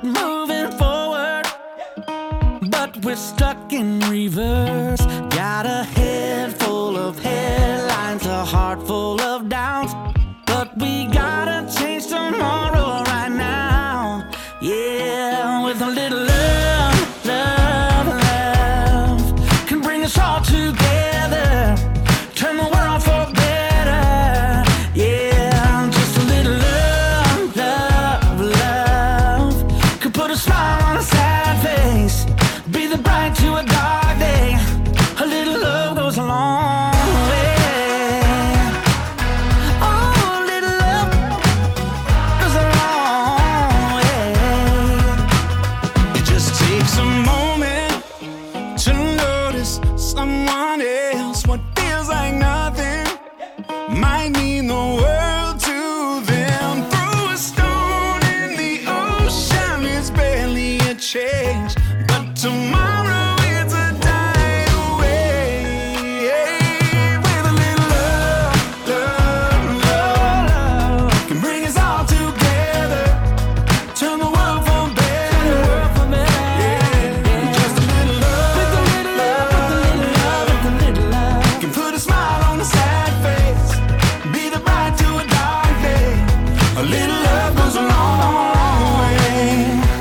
moving forward, but we're stuck in reverse. Got a head full of headlines, a heart full of doubts, but we gotta change tomorrow right now. Yeah, with a little love, love, love can bring us all together, turn the world for better. Yeah, just a little love, love, love could put a smile on a sad face, be the bright to a dark day. A little love goes a long way. Oh, a little love goes a long way. It just takes a moment to notice someone else. What feels like nothing might mean the world to them. Throw a stone in the ocean, it's barely a change, but tomorrow it's a die away. With a little love, love, love can bring us all together, turn the world for better. Yeah, just a little love, with a little love, with a little love, with a little love can put a smile on a sad face, be the bright to a dark day. A little love goes a long way.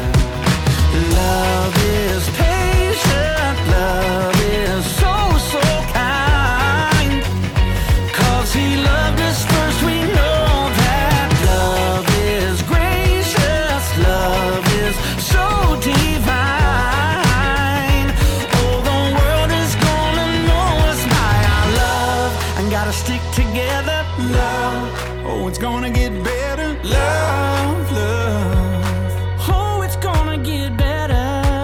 Love is patient, love is so, so kind. 'Cause he loved us first, we know that. Love is gracious, love is so divine. Oh, the world is gonna know us by our love, and gotta stick together. Love, oh, it's gonna get better. Love, love. Oh, it's gonna get better.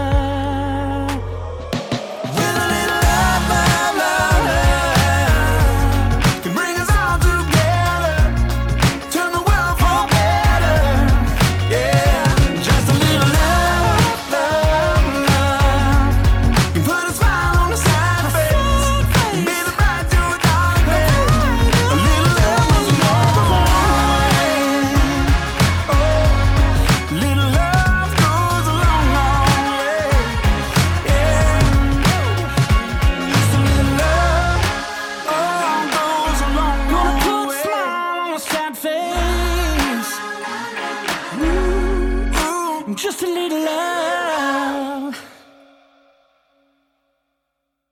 With a little love, love, love, love can bring us all together, turn the world for better. Yeah, just a little love, love, love can put a smile on a sad face, be the bright to a dark day. A little love goes a long way. Oh, little love goes a long, long way. Yeah, just a little love, oh, goes a long, Gonna long put a way. smile on a sad face. Ooh. Just a little love.